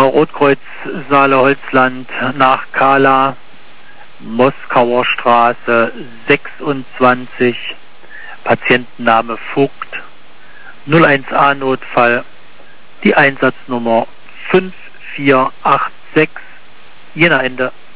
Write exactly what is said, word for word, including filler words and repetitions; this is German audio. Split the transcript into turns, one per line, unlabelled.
Rotkreuz Saale-Holzland nach Kala, Moskauer Straße sechsundzwanzig, Patientenname Vogt, null eins A Notfall, die Einsatznummer fünf vier acht sechs, Jena Ende.